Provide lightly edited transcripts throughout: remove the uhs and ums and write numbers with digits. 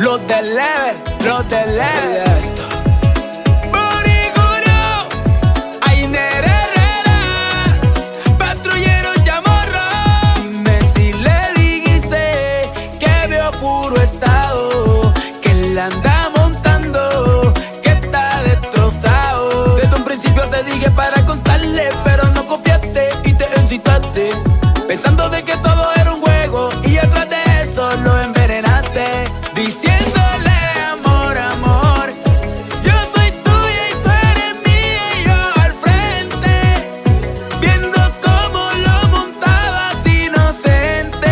Los de leve. Boriguro, Ainer Herrera, patrullero chamorro. Dime si le dijiste que veo puro estado, que la anda montando, que está destrozado. Desde un principio te dije para contarle, pero no copiaste y te incitaste, pensando de que todo era un juego y atrás de eso lo envenenaste, diciéndole amor, amor, yo soy tuya y tú eres mía y yo al frente, viendo cómo lo montabas inocente.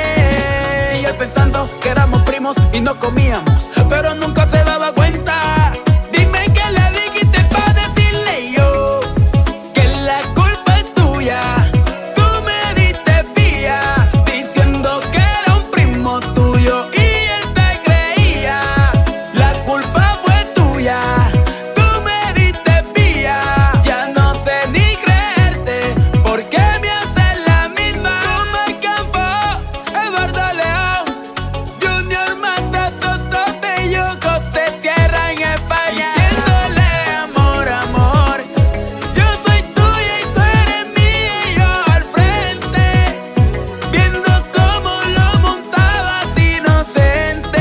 Y él pensando que éramos primos y nos comíamos, pero nunca se daba cuenta. Dime qué le dijiste pa' decirle yo que la culpa es tuya. Tú me diste pía, diciendo que era un primo tuyo y él te creía. La culpa fue tuya, tú me diste pía. Ya no sé ni creerte, ¿por qué me haces la misma? Toma Campo, Eduardo León, Junior Mata, Soto Bello, José Sierra en España, diciéndole amor, amor, yo soy tuya y tú eres mía y yo al frente, viendo cómo lo montabas inocente.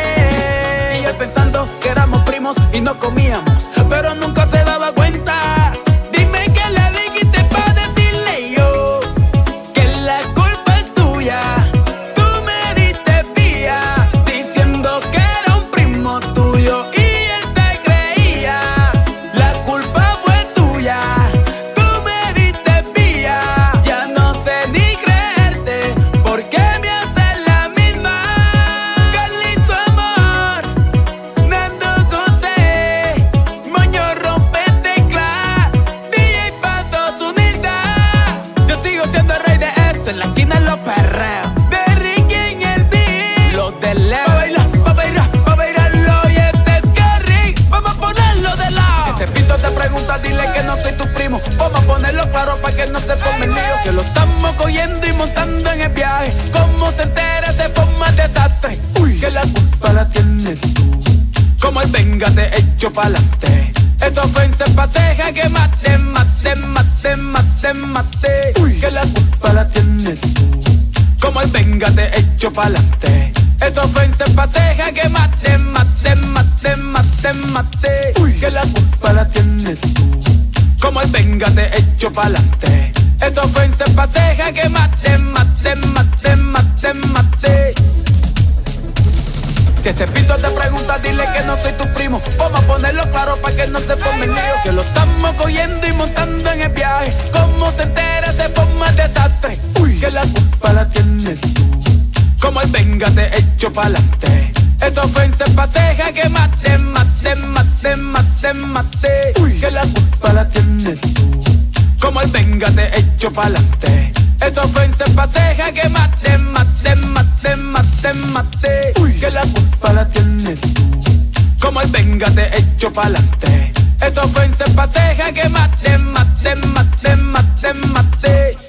Y él pensando que éramos primos y nos comíamos, pero nunca se daba cuenta. Dime qué le dijiste pa' decirle yo que la culpa es tuya. Tú me diste pía, diciendo que era un primo tuyo y él te creía. La culpa fue tuya, tú me diste pía. Ya no sé ni creerte, ¿por qué me haces la misma? Carlito Amor, Nando José, Moño Rompetecla, DJ Pato Zunilda. Yo sigo siendo el rey de esto, en la esquina los perreos, de Ricky en el beat. Los de leve, pa' bailarlo, y este es Kerry, vamos a ponerlo de lado. Ese pito te pregunta, dile que no soy tu primo, vamos a ponerlo claro pa' que no se forme el lío, que lo estamos cogiendo y montando en el viaje. Como se entera se forma el desastre. Uy, que la culpa la tienes tú, como el venga te echo pa'lante. Esa ofensa paseja que mate, mate, mate, mate, mate. Uy, que la culpa la tienes tú, como el venga te echo pa'lante. Esa ofensa paseja que mate, mate, mate, mate, mate. Uy, que la culpa la tienes tú, como el venga te echo pa'lante. Esa ofensa paseja que mate, mate, mate, mate, mate. Si ese pito te pregunta, dile que no soy tu primo, vamos a ponerlo claro pa' que no se forme el lío, que lo estamos cogiendo y montando en el viaje. Como se entera se forma el desastre. Uy, que la culpa la tienes tú, como el venga te echo pa'lante. Esa ofensa paseja que mate, mate, mate, mate, mate. Uy, que la culpa la tienes tú, como el venga te echo pa'lante. Esa ofensa paseja que mate, mate, mate, mate, mate. Uy, que la culpa la tienes tú, como el venga te echo pa'lante. Esa ofensa paseja que mate, mate, mate, mate, mate.